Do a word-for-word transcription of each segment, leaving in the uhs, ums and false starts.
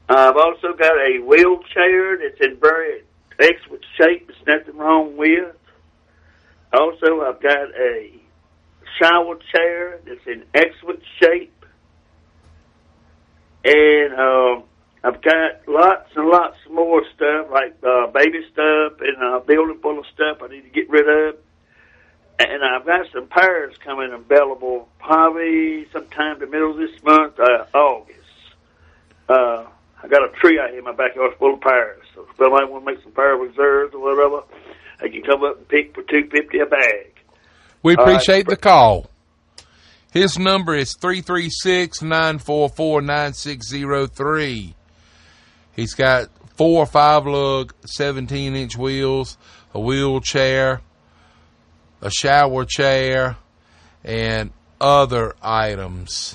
I've also got a wheelchair that's in very excellent shape. There's nothing wrong with. Also, I've got a shower chair that's in excellent shape. And um, I've got lots and lots more stuff, like uh, baby stuff and a building full of stuff I need to get rid of. And I've got some pears coming available probably sometime in the middle of this month, uh, August. Uh, I got a tree out here in my backyard full of pears. So if somebody want to make some pear reserves or whatever, they can come up and pick for two fifty a bag. We appreciate right. the call. His number is three three six, nine four four, nine six zero three. He's got four or five lug seventeen-inch wheels, a wheelchair, a shower chair, and other items.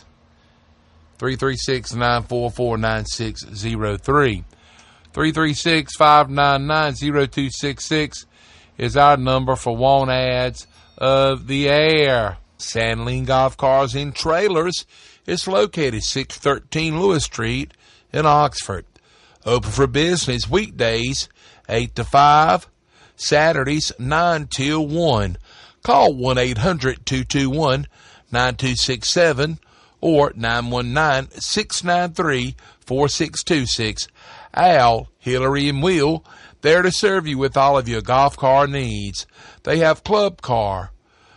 three three six, nine four four, nine six zero three. three three six, five nine nine, zero two six six is our number for want ads of the air. Sandling Golf Cars and Trailers is located six thirteen Lewis Street in Oxford. Open for business weekdays eight to five, Saturdays nine till one. Call one eight hundred, two two one, nine two six seven or nine one nine, six nine three, four six two six. Al, Hillary, and Will, there to serve you with all of your golf car needs. They have Club Car,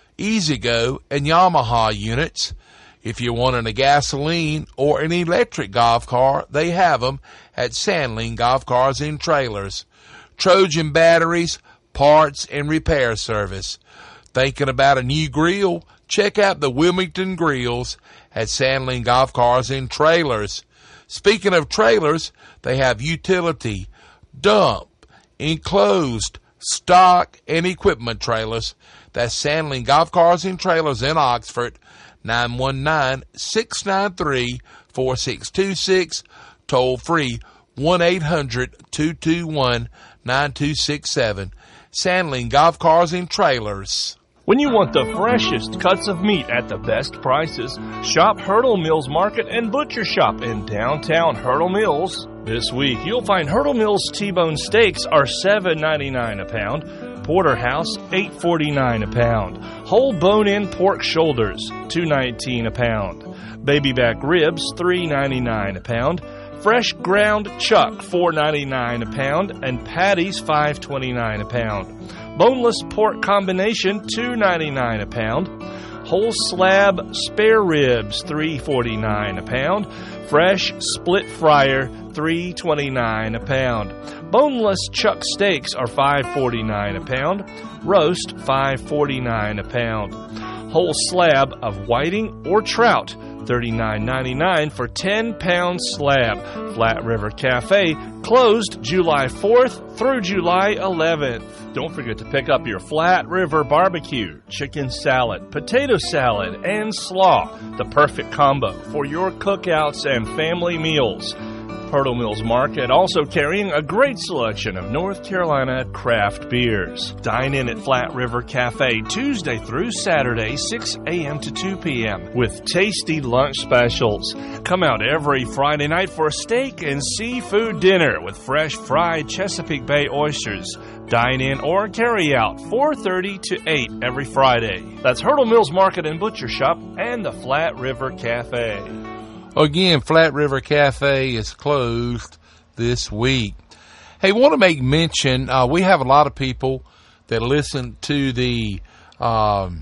E-Z-Go, and Yamaha units. If you're wanting a gasoline or an electric golf car, they have them at Sandling Golf Cars and Trailers. Trojan batteries, parts, and repair service. Thinking about a new grill? Check out the Wilmington Grills at Sandling Golf Cars and Trailers. Speaking of trailers, they have utility, dump, enclosed, stock, and equipment trailers. That's Sandling Golf Cars and Trailers in Oxford, nine one nine, six nine three, four six two six, toll free one eight hundred, two two one, nine two six seven. Sandling Golf Cars and Trailers. When you want the freshest cuts of meat at the best prices, shop Hurdle Mills Market and Butcher Shop in downtown Hurdle Mills. This week, you'll find Hurdle Mills T-bone steaks are seven ninety-nine a pound, Porterhouse eight forty-nine a pound, whole bone-in pork shoulders two nineteen a pound, baby back ribs three ninety-nine a pound, fresh ground chuck four ninety-nine a pound, and patties five twenty-nine a pound. Boneless pork combination two ninety-nine a pound. Whole slab spare ribs three forty-nine a pound. Fresh split fryer three twenty-nine a pound. Boneless chuck steaks are five forty-nine a pound. Roast five forty-nine a pound. Whole slab of whiting or trout thirty-nine ninety-nine for ten pound slab. Flat River Cafe closed July fourth through July eleventh. Don't forget to pick up your Flat River barbecue, chicken salad, potato salad, and slaw, the perfect combo for your cookouts and family meals. Hurdle Mills Market also carrying a great selection of North Carolina craft beers. Dine in at Flat River Cafe Tuesday through Saturday, six a.m. to two p.m. with tasty lunch specials. Come out every Friday night for a steak and seafood dinner with fresh fried Chesapeake Bay oysters. Dine in or carry out four thirty to eight every Friday. That's Hurdle Mills Market and Butcher Shop and the Flat River Cafe. Again, Flat River Cafe is closed this week. Hey, want to make mention, uh, we have a lot of people that listen to the um,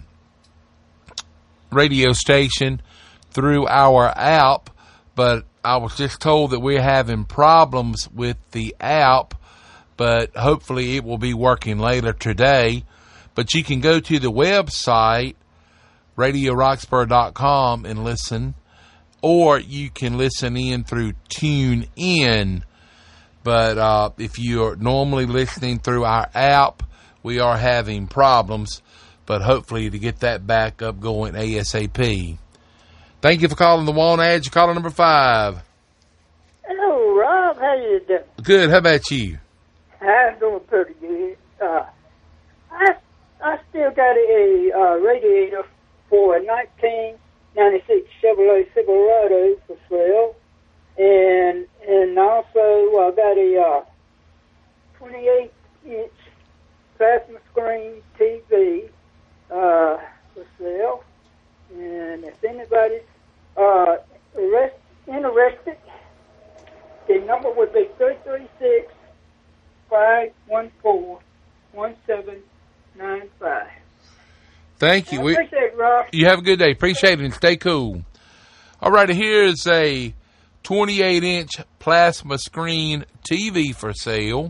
radio station through our app, but I was just told that we're having problems with the app, but hopefully it will be working later today. But you can go to the website, radio roxborough dot com, and listen. Or you can listen in through TuneIn. But uh, if you're normally listening through our app, we are having problems. But hopefully to get that back up going ASAP. Thank you for calling the Want Ads. You're calling number five. Hello, Rob. How you doing? Good. How about you? I'm doing pretty good. Uh, I I still got a uh, radiator for a nineteen ninety-six Chevrolet Silverado for sale, and and also twenty-eight inch plasma screen T V uh, for sale. And if anybody's uh, arrest, interested, the number would be three three six, five one four, one seven nine five. Thank you. I appreciate it, Rob. You have a good day. Appreciate it, and stay cool. All right, here's a twenty-eight inch plasma screen T V for sale.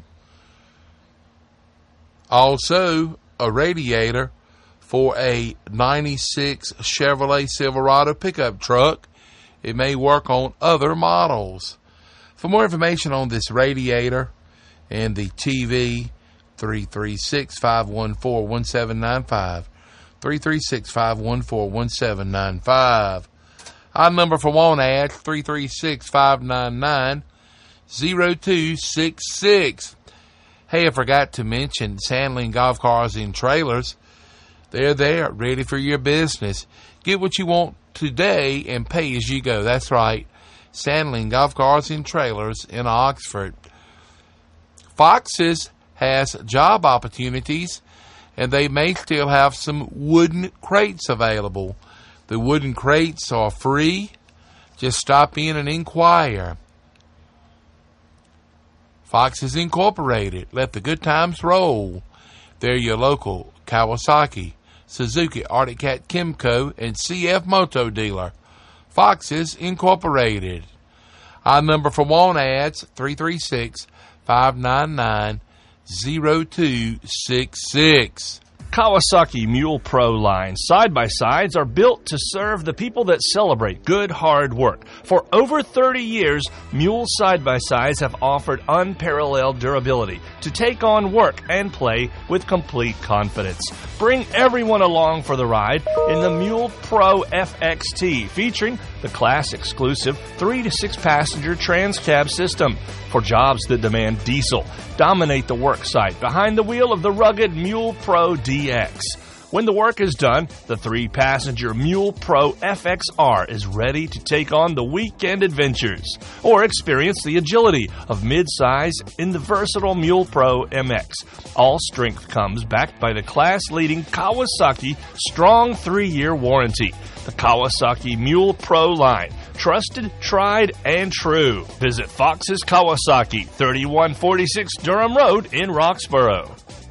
Also, a radiator for a ninety-six Chevrolet Silverado pickup truck. It may work on other models. For more information on this radiator and the T V, three three six, five one four, one seven nine five. three three six, five one four, one seven nine five. Our number for want ads, three three six, five nine nine, zero two six six. Hey, I forgot to mention Sandling Golf Cars and Trailers. They're there, ready for your business. Get what you want today and pay as you go. That's right. Sandling Golf Cars and Trailers in Oxford. Fox's has job opportunities, and they may still have some wooden crates available. The wooden crates are free. Just stop in and inquire. Fox's Incorporated. Let the good times roll. They're your local Kawasaki, Suzuki, Arctic Cat, Kimco, and C F Moto dealer. Fox's Incorporated. Our number for want ads, three three six, five nine nine, zero two six six. Kawasaki Mule Pro line side-by-sides are built to serve the people that celebrate good, hard work. For over thirty years, Mule side-by-sides have offered unparalleled durability to take on work and play with complete confidence. Bring everyone along for the ride in the Mule Pro F X T, featuring the class-exclusive three to six passenger trans-cab system. For jobs that demand diesel, dominate the work site behind the wheel of the rugged Mule Pro D X. When the work is done, the three-passenger Mule Pro F X R is ready to take on the weekend adventures, or experience the agility of midsize in the versatile Mule Pro M X. All strength comes backed by the class-leading Kawasaki strong three-year warranty. The Kawasaki Mule Pro line. Trusted, tried, and true. Visit Fox's Kawasaki, thirty-one forty-six Durham Road in Roxborough.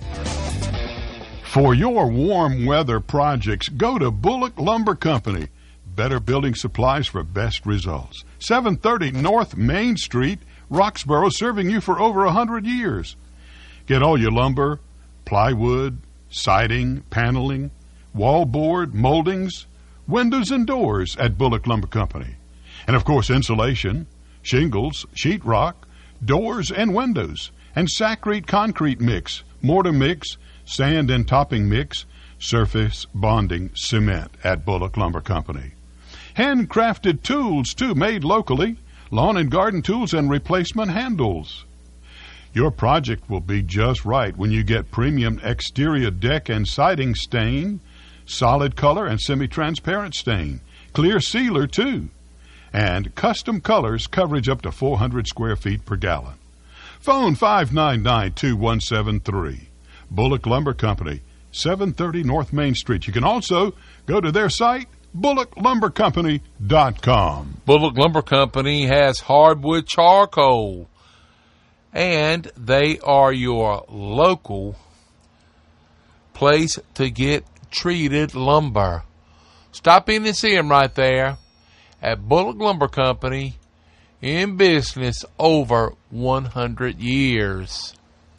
For your warm weather projects, go to Bullock Lumber Company. Better building supplies for best results. seven thirty North Main Street, Roxborough, serving you for over one hundred years. Get all your lumber, plywood, siding, paneling, wallboard, moldings, windows and doors at Bullock Lumber Company. And, of course, insulation, shingles, sheetrock, doors and windows, and Sakrete concrete mix, mortar mix, sand and topping mix, surface bonding cement at Bullock Lumber Company. Handcrafted tools, too, made locally, lawn and garden tools and replacement handles. Your project will be just right when you get premium exterior deck and siding stain, solid color and semi-transparent stain, clear sealer, too, and custom colors, coverage up to four hundred square feet per gallon. Phone five nine nine, two one seven three. Bullock Lumber Company, seven thirty North Main Street. You can also go to their site, bullock lumber company dot com. Bullock Lumber Company has hardwood charcoal, and they are your local place to get treated lumber. Stop in and see them right there at Bullock Lumber Company, in business over one hundred years.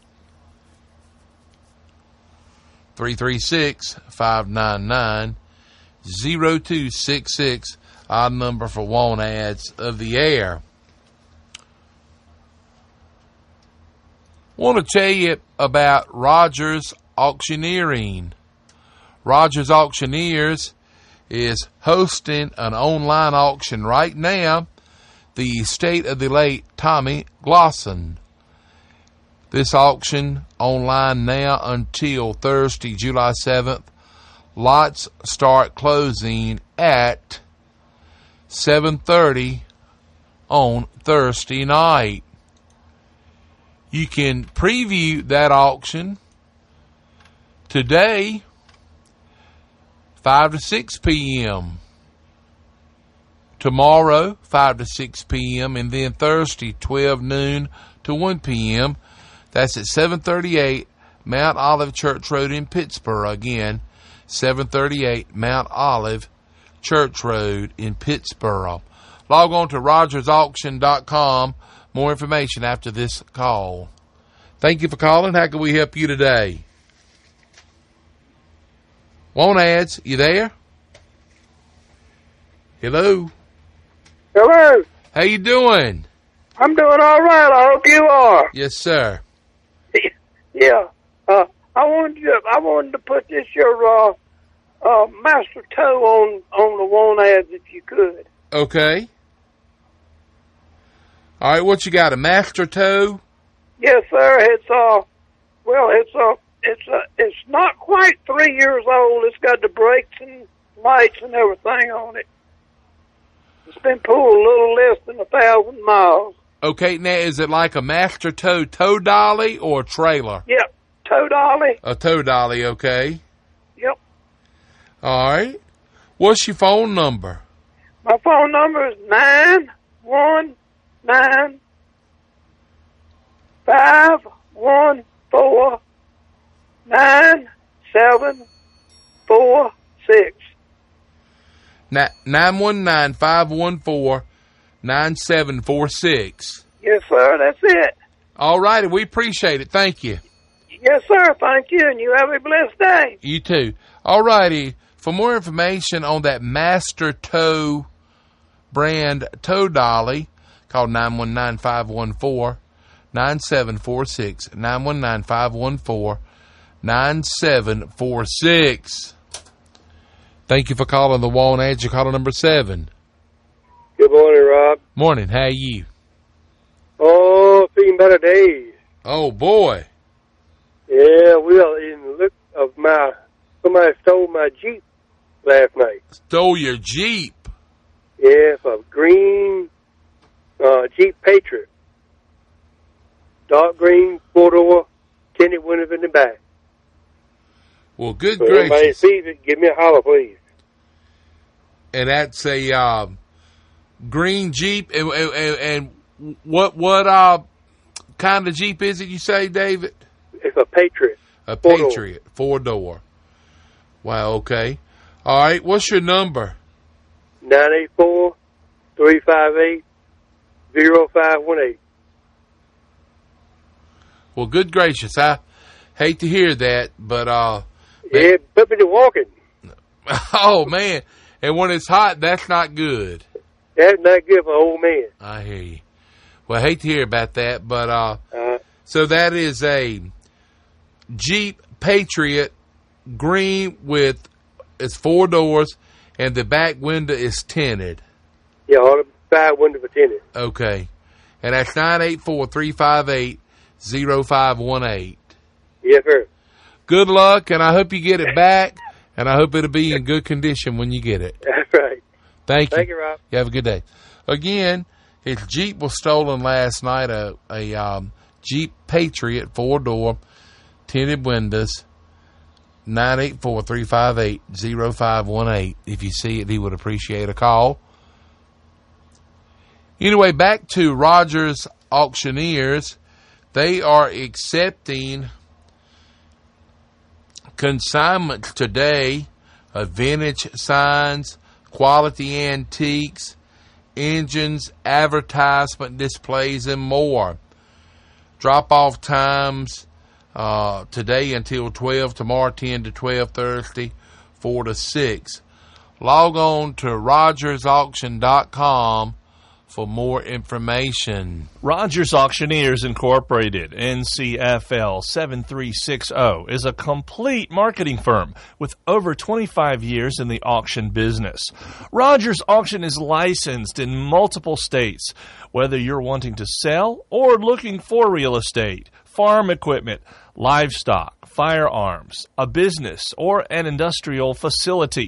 three three six, five nine nine, zero two six six, our number for want ads of the air. Want to tell you about Rogers Auctioneering. Rogers Auctioneers is hosting an online auction right now, the estate of the late Tommy Glosson. This auction online now until Thursday, July seventh. Lots start closing at seven thirty on Thursday night. You can preview that auction today, five to six p.m., tomorrow, five to six p.m., and then Thursday, twelve noon to one p.m. That's at seven thirty-eight Mount Olive Church Road in Pittsburgh. Again, seven thirty-eight Mount Olive Church Road in Pittsburgh. Log on to rogers auction dot com. More information after this call. Thank you for calling. How can we help you today? Want ads? You there? Hello? Hello. How you doing? I'm doing all right. I hope you are. Yes, sir. Yeah. Uh, I wanted to. I wanted to put this your uh, uh, master toe on on the want ads if you could. Okay. All right. What you got? A master toe? Yes, sir. It's uh, well, it's uh, it's uh, it's not quite three years old. It's got the brakes and lights and everything on it. It's been pulled a little less than a thousand miles. Okay. Now, is it like a master toe tow dolly or a trailer? Yep. Tow dolly. A tow dolly. Okay. Yep. All right. What's your phone number? My phone number is nine one nine five one four nine seven four six. nine one nine, five one four, nine seven four six. Yes, sir. That's it. All righty. We appreciate it. Thank you. Yes, sir. Thank you, and you have a blessed day. You too. All righty. For more information on that Master Toe brand tow dolly, call nine one nine, five one four, nine seven four six. nine one nine, five one four, nine seven four six. Thank you for calling the Want Ads. You're calling number seven. Good morning, Rob. Morning. How are you? Oh, feeling better days. Oh, boy. Yeah, well, in the look of my, somebody stole my Jeep last night. Stole your Jeep? Yeah, it's a green uh, Jeep Patriot. Dark green, four-door, tinted windows in the back. Well, good so gracious. Anybody sees it, give me a holler, please. And that's a uh, green Jeep. And, and, and what what uh, kind of Jeep is it, you say, David? It's a Patriot. A Four-door. Patriot, four-door. Wow, okay. All right, what's your number? nine eight four, three five eight, zero five one eight. Well, good gracious. I hate to hear that, but... uh, Yeah, put me to walking. Oh, man. And when it's hot, that's not good. That's not good for an old man. I hear you. Well, I hate to hear about that, but... uh, Uh, so that is a Jeep Patriot green with... It's four doors, and the back window is tinted. yeah, all the side windows are tinted. Okay. And that's nine eight four, three five eight, zero five one eight. Yes, sir. Good luck, and I hope you get it back, and I hope it'll be in good condition when you get it. That's right. Thank you. Thank you, Rob. You have a good day. Again, his Jeep was stolen last night, a, a um, Jeep Patriot, four-door, tinted windows, nine eight four, three five eight, zero five one eight. If you see it, he would appreciate a call. Anyway, back to Rogers Auctioneers. They are accepting consignments today of vintage signs, quality antiques, engines, advertisement displays, and more. Drop-off times uh, today until twelve, tomorrow ten to twelve, Thursday four to six. Log on to rogers auction dot com for more information. Rogers Auctioneers Incorporated, N C F L seven three six zero, is a complete marketing firm with over twenty-five years in the auction business. Rogers Auction is licensed in multiple states. Whether you're wanting to sell or looking for real estate, farm equipment, livestock, firearms, a business, or an industrial facility,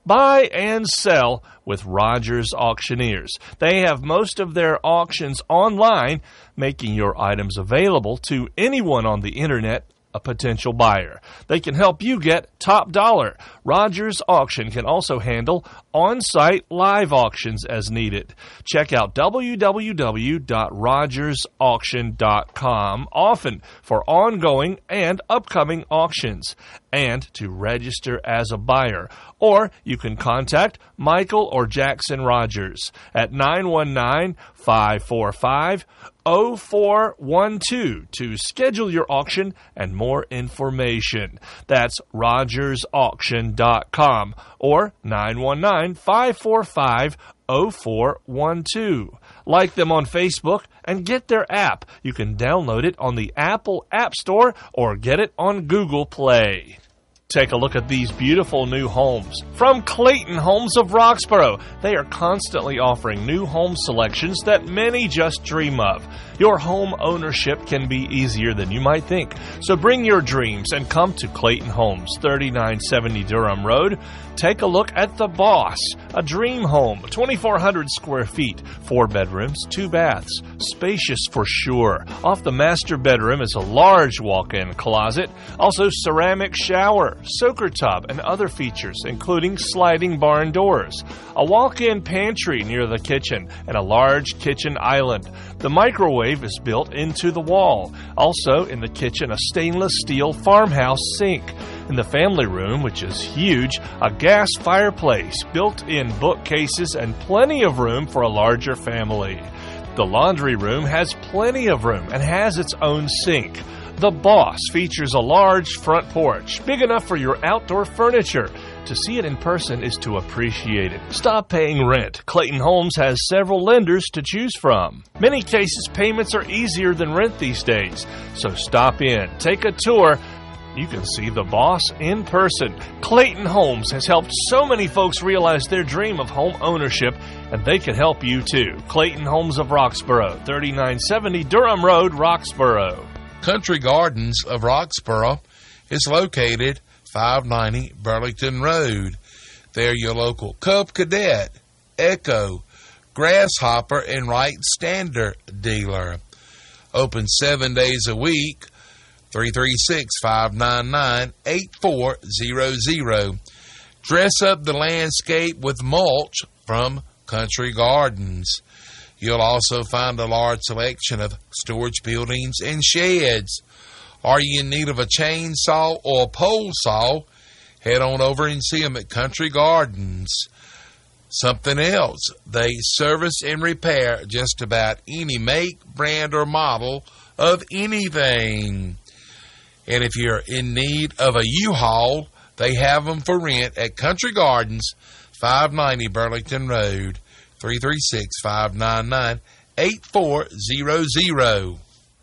Buy and sell with Rogers Auctioneers. They have most of their auctions online, making your items available to anyone on the internet, a potential buyer. They can help you get top dollar. Rogers Auction can also handle on-site live auctions as needed. Check out w w w dot rogers auction dot com often for ongoing and upcoming auctions and to register as a buyer. Or you can contact Michael or Jackson Rogers at nine one nine, five four five, zero four one two to schedule your auction and more information. That's rogers auction dot com or nine one nine, five four five, zero four one two. Like them on Facebook and get their app. You can download it on the Apple App Store or get it on Google Play. Take a look at these beautiful new homes from Clayton Homes of Roxborough. They are constantly offering new home selections that many just dream of. Your home ownership can be easier than you might think. So bring your dreams and come to Clayton Homes, thirty-nine seventy Durham Road. Take a look at The Boss, a dream home, twenty-four hundred square feet, four bedrooms, two baths, spacious for sure. Off the master bedroom is a large walk-in closet, also ceramic shower, soaker tub, and other features, including sliding barn doors, a walk-in pantry near the kitchen, and a large kitchen island. The microwave is built into the wall. Also in the kitchen, a stainless steel farmhouse sink. In the family room, which is huge, a gas fireplace, built-in bookcases, and plenty of room for a larger family. The laundry room has plenty of room and has its own sink. The Boss features a large front porch, big enough for your outdoor furniture. To see it in person is to appreciate it. Stop paying rent. Clayton Homes has several lenders to choose from. Many cases, payments are easier than rent these days. So stop in, take a tour. You can see The Boss in person. Clayton Homes has helped so many folks realize their dream of home ownership, and they can help you too. Clayton Homes of Roxborough, thirty-nine seventy Durham Road, Roxborough. Country Gardens of Roxborough is located five ninety Burlington Road. They're your local Cub Cadet, Echo, Grasshopper, and Wright Standard dealer. Open seven days a week. three three six, five nine nine, eight four zero zero. Dress up the landscape with mulch from Country Gardens. You'll also find a large selection of storage buildings and sheds. Are you in need of a chainsaw or a pole saw? Head on over and see them at Country Gardens. Something else, they service and repair just about any make, brand, or model of anything. And if you're in need of a U-Haul, they have them for rent at Country Gardens, five ninety Burlington Road, three three six, five nine nine, eight four zero zero.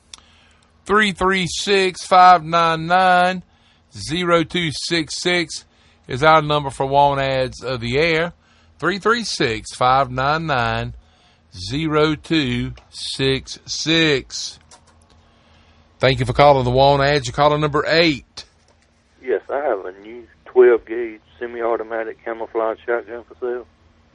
three three six, five nine nine, zero two six six is our number for want ads of the air. three three six, five nine nine, zero two six six. Thank you for calling the want ads. You're calling number eight. Yes, I have a new twelve gauge semi-automatic camouflage shotgun for sale.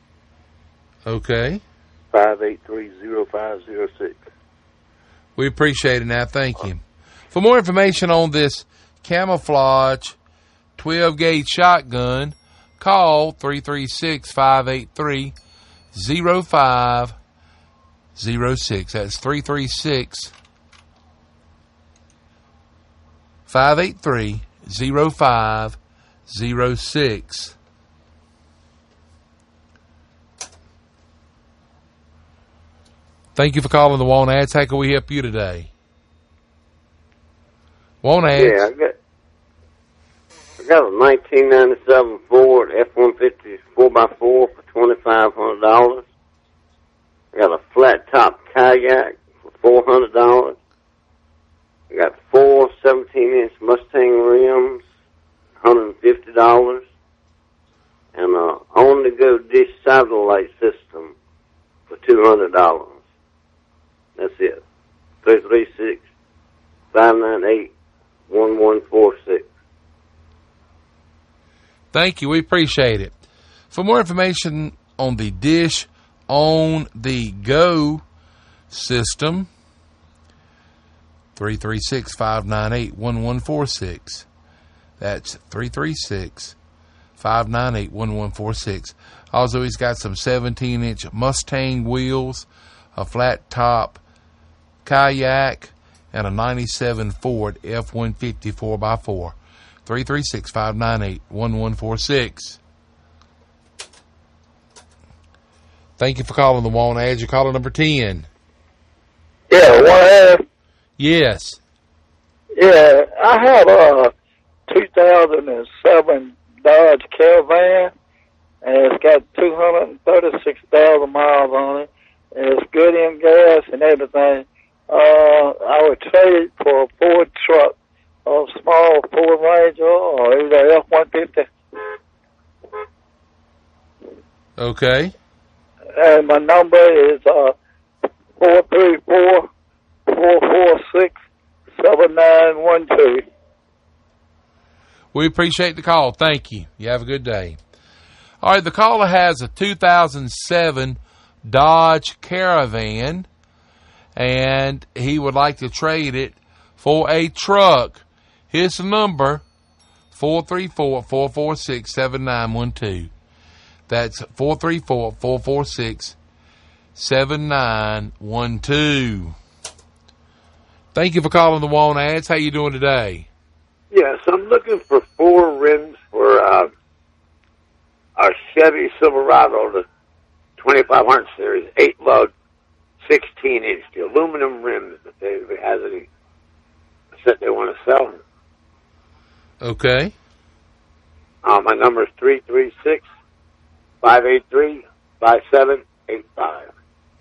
Okay. five eight three, zero five zero six. We appreciate it now. Thank you. For more information on this camouflage twelve gauge shotgun, call three three six, five eight three, zero five zero six. That's three three six, five eight three, zero five zero six. Thank you for calling the Want Ads. How can we help you today? Want Ads. Yeah, I got, I got a nineteen ninety-seven Ford F one fifty four by four for twenty-five hundred dollars. I got a flat top kayak for four hundred dollars. I got four seventeen inch Mustang rims, one hundred fifty dollars. And a on-the-go dish satellite system for two hundred dollars. That's it. three three six, five nine eight, one one four six. Thank you. We appreciate it. For more information on the Dish on the Go system, three three six, five nine eight, one one four six. That's three three six, five nine eight, one one four six. Also, he's got some seventeen-inch Mustang wheels, a flat-top kayak, and a ninety-seven Ford F one fifty four by four. three three six, five nine eight, one one four six. Thank you for calling the Want Ads. You're caller number ten. Yeah, one half. Yes. Yeah, I have a two thousand seven Dodge Caravan, and it's got two hundred thirty-six thousand miles on it. And it's good in gas and everything. Uh, I would trade it for a Ford truck, a small Ford Ranger or either F one fifty. Okay. And my number is uh, four three four, four four six, seven nine one two. We appreciate the call. Thank you. You have a good day. All right, the caller has a two thousand seven Dodge Caravan, and he would like to trade it for a truck. His number, four three four, four four six, seven nine one two. That's four three four, four four six, seven nine one two. Thank you for calling the Want Ads. How you doing today? Yes, I'm looking for four rims for uh, our Chevy Silverado, the twenty-five hundred series, eight lug, sixteen inch, the aluminum rims that they if it has any set they want to sell. Okay. Uh, my number is three three six, five eight three, five seven eight five.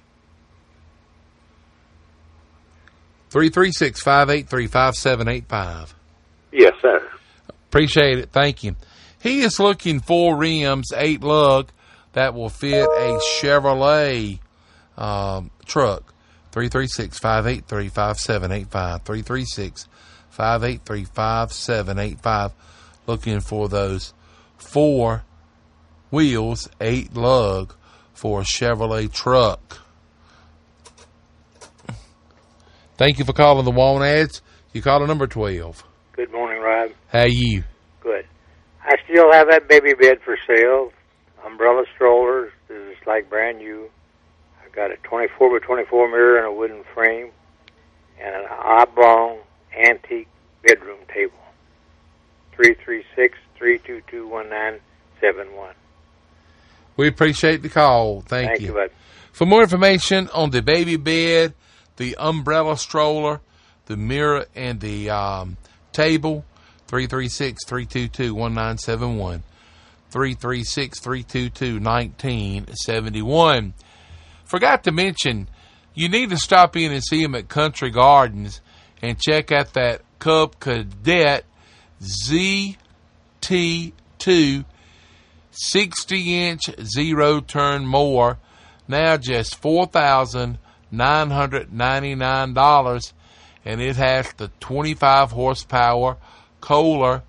three three six, five eight three, five seven eight five. Yes, sir. Appreciate it. Thank you. He is looking for rims, eight lug, that will fit a Chevrolet um, truck. three three six, five eight three, five seven eight five. three three six, five eight three, five seven eight five. Looking for those four wheels, eight lug for a Chevrolet truck. Thank you for calling the Want Ads. You call number twelve. Good morning, Rob. How are you? Good. I still have that baby bed for sale. Umbrella strollers. This is like brand new. I've got a twenty-four by twenty-four mirror and a wooden frame and an oblong antique bedroom table. three three six, three two two, one nine seven one. We appreciate the call. Thank, Thank you. you, bud. For more information on the baby bed, the umbrella stroller, the mirror, and the um, table, three three six, three two two, one nine seven one. three three six, three two two, one nine seven one. Forgot to mention, you need to stop in and see him at Country Gardens and check out that Cub Cadet Z T two sixty inch zero-turn mower, now just four thousand nine hundred ninety-nine dollars, and it has the twenty-five horsepower Kohler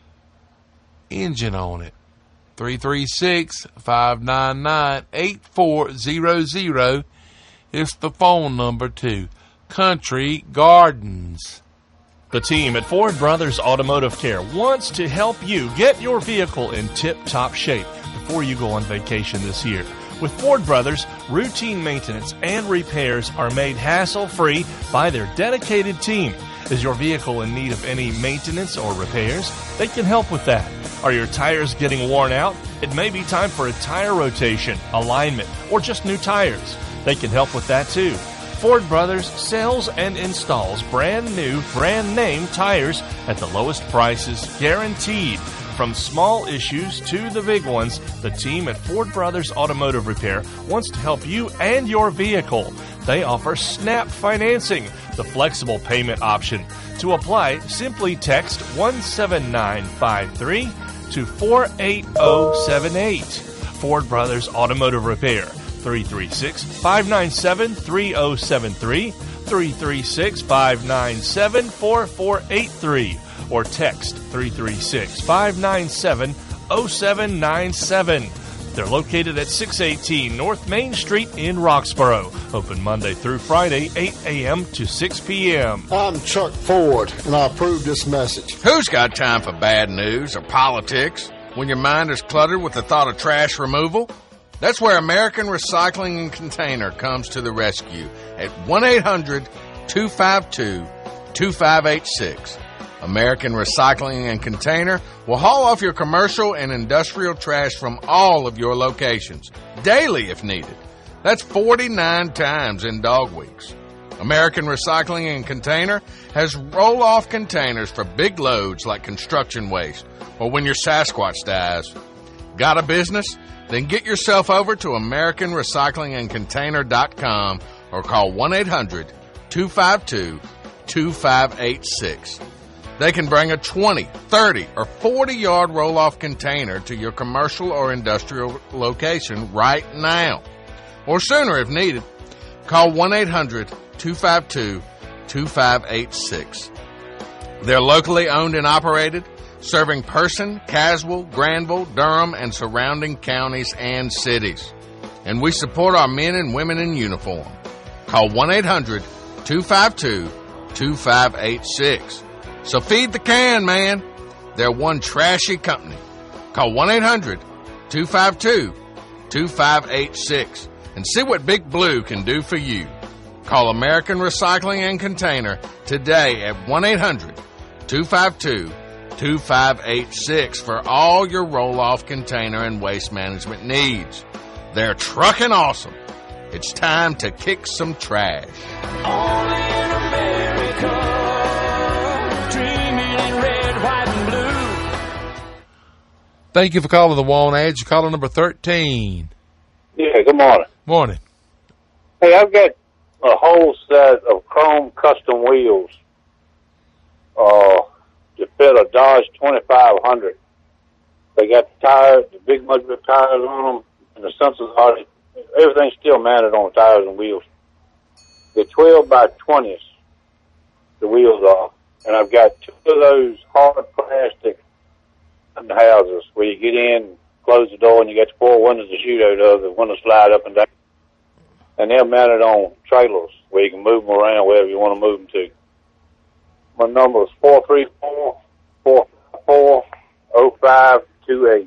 engine on it. three three six, five nine nine, eight four zero zero is the phone number to Country Gardens. The team at Ford Brothers Automotive Care wants to help you get your vehicle in tip-top shape before you go on vacation this year. With Ford Brothers, routine maintenance and repairs are made hassle-free by their dedicated team. Is your vehicle in need of any maintenance or repairs? They can help with that. Are your tires getting worn out? It may be time for a tire rotation, alignment, or just new tires. They can help with that too. Ford Brothers sells and installs brand new, brand name tires at the lowest prices guaranteed. From small issues to the big ones, the team at Ford Brothers Automotive Repair wants to help you and your vehicle. They offer SNAP financing, the flexible payment option. To apply, simply text one seven nine five three to four eight zero seven eight. Ford Brothers Automotive Repair, three three six, five nine seven, three zero seven three, three three six, five nine seven, four four eight three, or text three three six, five nine seven, zero seven nine seven. They're located at six eighteen North Main Street in Roxboro. Open Monday through Friday, eight a.m. to six p.m. I'm Chuck Ford, and I approve this message. Who's got time for bad news or politics when your mind is cluttered with the thought of trash removal? That's where American Recycling and Container comes to the rescue at one eight hundred two five two two five eight six. American Recycling and Container will haul off your commercial and industrial trash from all of your locations, daily if needed. That's forty-nine times in dog weeks. American Recycling and Container has roll-off containers for big loads like construction waste or when your Sasquatch dies. Got a business? Then get yourself over to American Recycling and Container dot com or call one eight hundred two five two two five eight six. They can bring a twenty, thirty, or forty-yard roll-off container to your commercial or industrial location right now. Or sooner if needed. Call one eight hundred two five two two five eight six. They're locally owned and operated, serving Person, Caswell, Granville, Durham, and surrounding counties and cities. And we support our men and women in uniform. Call one eight hundred two five two two five eight six. So feed the can, man. They're one trashy company. Call one eight hundred two five two two five eight six and see what Big Blue can do for you. Call American Recycling and Container today at one eight hundred two five two two five eight six for all your roll-off container and waste management needs. They're trucking awesome. It's time to kick some trash. Only in America. Thank you for calling the Want Edge. You're calling number thirteen. Yeah, good morning. Morning. Hey, I've got a whole set of chrome custom wheels uh, to fit a Dodge twenty-five hundred. They got the tires, the big mudbrake tires on them, and the sensors are, everything's still mounted on the tires and wheels. The twelve by twenties, the wheels are, and I've got two of those hard plastic houses where you get in, close the door, and you got the four windows to shoot out of. The windows slide up and down. And they're mounted on trailers where you can move them around wherever you want to move them to. My number is four three four, four five four, zero five two eight.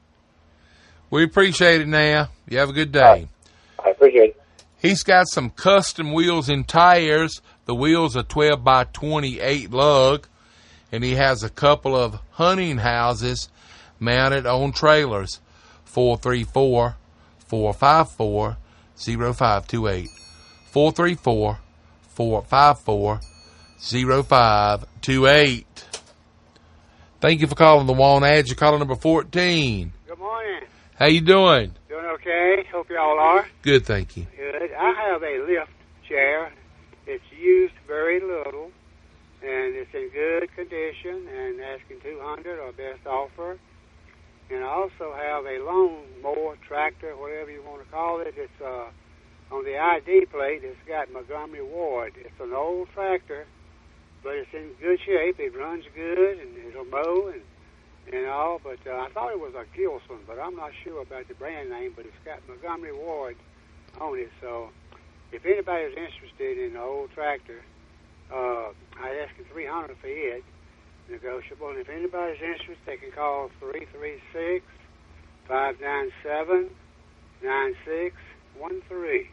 We appreciate it now. You have a good day. I appreciate it. He's got some custom wheels and tires. The wheels are twelve by twenty-eight lug. And he has a couple of hunting houses mounted on trailers. four three four, four five four, zero five two eight. four three four, four five four, zero five two eight. Thank you for calling the Want Edge. You're calling number fourteen. Good morning. How you doing? Doing okay. Hope y'all are. Good, thank you. Good. I have a lift chair. It's used very little. And it's in good condition, and asking two hundred dollars or best offer. And I also have a lawn mower, tractor, whatever you want to call it. It's uh, on the I D plate. It's got Montgomery Ward. It's an old tractor, but it's in good shape. It runs good, and it'll mow and and all. But uh, I thought it was a Gilson, but I'm not sure about the brand name. But it's got Montgomery Ward on it. So if anybody's interested in an old tractor, Uh, I asked him three hundred dollars for it, negotiable. And if anybody's interested, they can call three three six, five nine seven, nine six one three.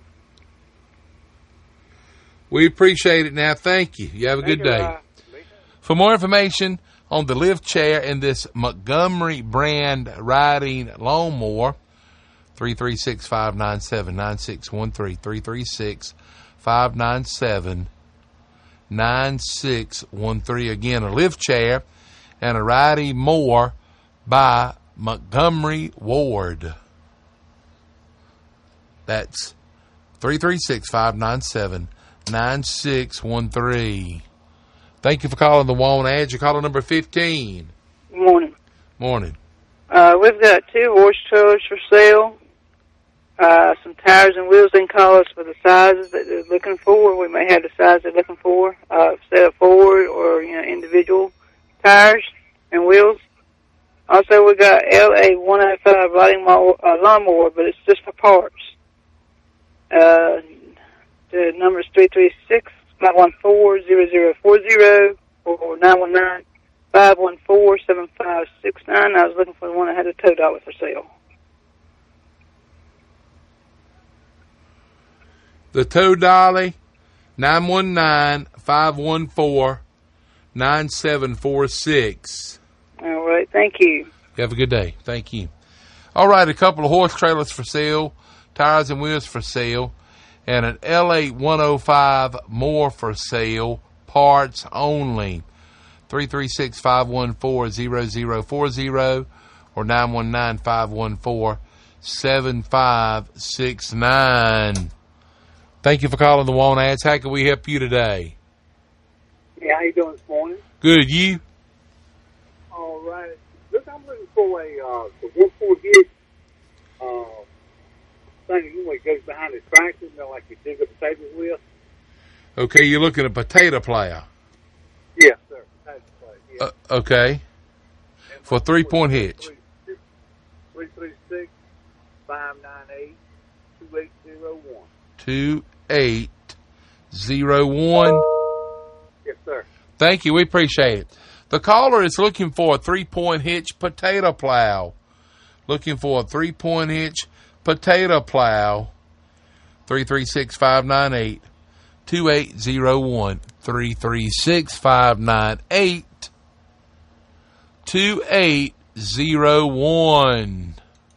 We appreciate it now. Thank you. You have a Thank good you, day. uh, For more information on the lift chair and this Montgomery brand riding lawnmower, three three six, five nine seven, nine six one three, three three six, five nine seven, nine six one three. Again, a lift chair and a riding mower by Montgomery Ward. That's three three six, five nine seven, nine six one three. Thank you for calling the Want Edge. You're calling number fifteen. Good morning. Morning. Uh, we've got two horse trailers for sale. Uh, some tires and wheels they can call us for the sizes that they're looking for. We may have the size they're looking for, uh, set of forward or, you know, individual tires and wheels. Also, we got L A one oh five riding mower, uh, lawnmower, but it's just for parts. Uh, the number is three three six, five one four, zero zero four zero or nine one nine, five one four, seven five six nine. I was looking for the one that had a tow dolly for sale. The tow dolly, nine one nine, five one four, nine seven four six. All right, thank you. You have a good day. Thank you. All right, a couple of horse trailers for sale, tires and wheels for sale, and an L A one oh five more for sale, parts only. three three six, five one four, zero zero four zero or nine one nine, five one four, seven five six nine. Thank you for calling the Want Ads. How can we help you today? Yeah, how you doing this morning? Good, you? All right. Look, I'm looking for a uh, the one four gig uh, thing. You know, it goes behind the tractor, you know, like you dig up potatoes with. Okay, you're looking at a potato plow. Yes, sir. Potato plow. Yeah. Uh, okay. For a three-point hitch. Three three six, five nine eight, two eight zero one. Two eight zero one. Yes, sir. Thank you. We appreciate it. The caller is looking for a three-point hitch potato plow. Looking for a three-point hitch potato plow. three three six, five nine eight, two eight zero one. three three six, five nine eight, two eight zero one.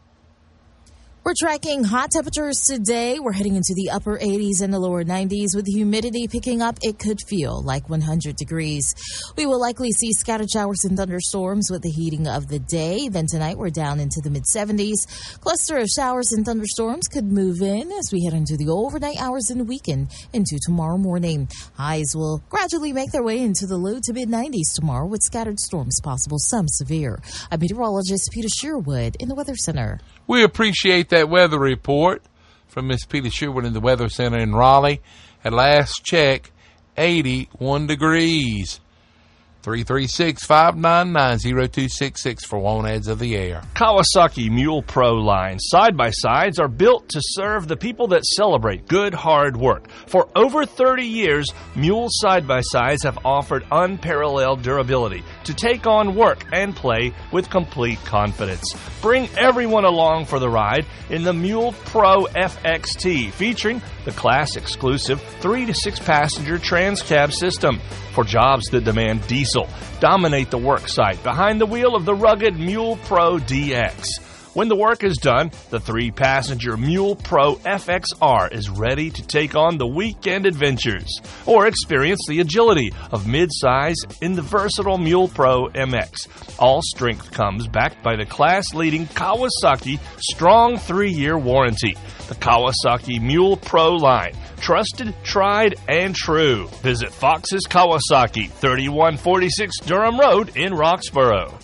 We're tracking hot temperatures today. We're heading into the upper eighties and the lower nineties. With humidity picking up, it could feel like one hundred degrees. We will likely see scattered showers and thunderstorms with the heating of the day. Then tonight, we're down into the mid-seventies. Cluster of showers and thunderstorms could move in as we head into the overnight hours and weekend into tomorrow morning. Highs will gradually make their way into the low to mid-nineties tomorrow with scattered storms possible, some severe. I'm meteorologist Peter Sherwood in the Weather Center. We appreciate that weather report from Miss Peter Sherwood in the Weather Center in Raleigh. At last check, eighty-one degrees. three three six, five nine nine, zero two six six for Want Ads of the Air. Kawasaki Mule Pro line side-by-sides are built to serve the people that celebrate good, hard work. For over thirty years, Mule side-by-sides have offered unparalleled durability to take on work and play with complete confidence. Bring everyone along for the ride in the Mule Pro F X T, featuring the class-exclusive three to six passenger trans-cab system. For jobs that demand diesel, dominate the work site behind the wheel of the rugged Mule Pro D X. When the work is done, the three-passenger Mule Pro F X R is ready to take on the weekend adventures. Or experience the agility of mid-size in the versatile Mule Pro M X. All strength comes backed by the class-leading Kawasaki strong three-year warranty. The Kawasaki Mule Pro line. Trusted, tried, and true. Visit Fox's Kawasaki, thirty-one forty-six Durham Road in Roxborough.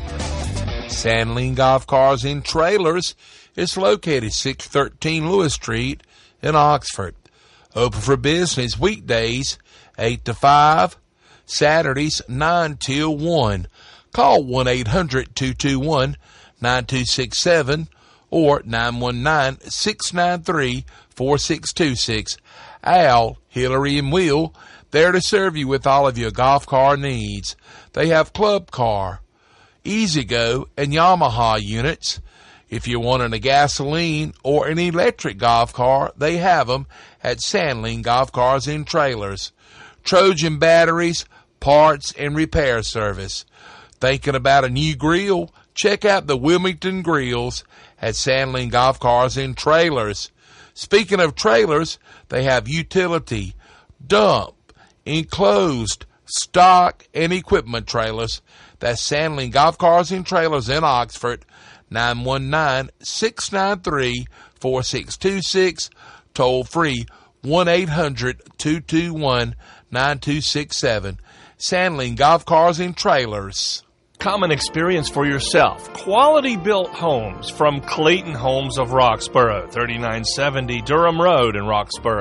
Sandling Golf Cars and Trailers is located six thirteen Lewis Street in Oxford. Open for business weekdays eight to five, Saturdays nine till one. Call one eight hundred, two two one, nine two six seven or nine one nine, six nine three, four six two six. Al, Hillary, and Will, there to serve you with all of your golf car needs. They have Club Car, E-Z-Go, and Yamaha units. If you're wanting a gasoline or an electric golf car, they have them at Sandling Golf Cars and Trailers. Trojan batteries, parts, and repair service. Thinking about a new grill? Check out the Wilmington Grills at Sandling Golf Cars and Trailers. Speaking of trailers, they have utility, dump, enclosed, stock, and equipment trailers. That's Sandling Golf Cars and Trailers in Oxford, nine one nine, six nine three, four six two six, toll free one eight hundred, two two one, nine two six seven. Sandling Golf Cars and Trailers. Come and experience for yourself quality built homes from Clayton Homes of Roxborough, thirty-nine seventy Durham Road in Roxborough.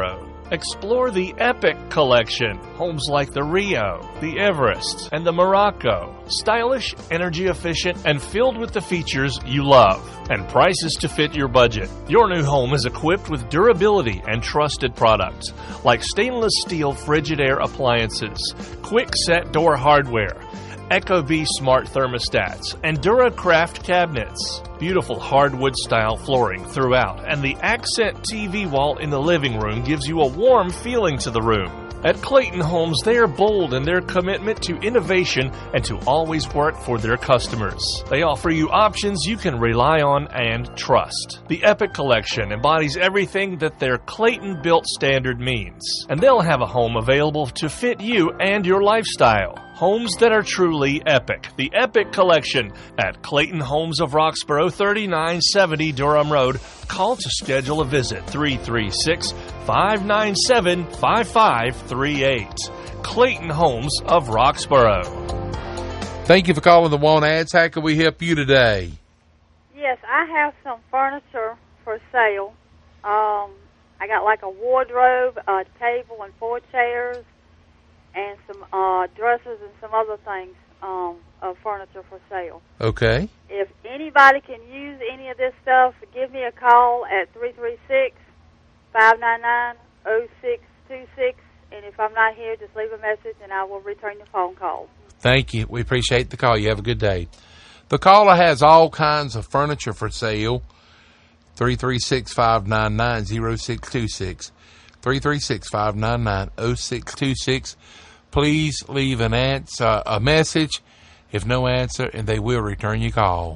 Explore the Epic Collection. Homes like the Rio, the Everest, and the Morocco. Stylish, energy efficient, and filled with the features you love. And prices to fit your budget. Your new home is equipped with durability and trusted products like stainless steel Frigidaire appliances, quick set door hardware, Ecobee smart thermostats, and DuraCraft cabinets. Beautiful hardwood style flooring throughout, and the accent T V wall in the living room gives you a warm feeling to the room. At Clayton Homes, they are bold in their commitment to innovation and to always work for their customers. They offer you options you can rely on and trust. The Epic Collection embodies everything that their Clayton-built standard means, and they'll have a home available to fit you and your lifestyle. Homes that are truly epic. The Epic Collection at Clayton Homes of Roxborough, thirty-nine seventy Durham Road. Call to schedule a visit, three three six, five nine seven, five five three eight. Clayton Homes of Roxborough. Thank you for calling the Want Ads. How can we help you today? Yes, I have some furniture for sale. Um, I got like a wardrobe, a table, and four chairs, and some uh, dressers and some other things um, of furniture for sale. Okay. If anybody can use any of this stuff, give me a call at three three six, five nine nine, zero six two six, and if I'm not here, just leave a message and I will return your phone call. Thank you. We appreciate the call. You have a good day. The caller has all kinds of furniture for sale. three three six, five nine nine, zero six two six. three three six, five nine nine, zero six two six. Please leave an answer, a message. If no answer, and they will return your call.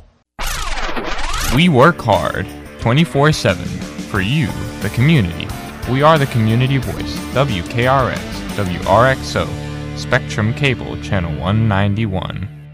We work hard, twenty-four seven, for you, the community. We are the community voice, W K R X, W R X O, Spectrum Cable, Channel one ninety-one.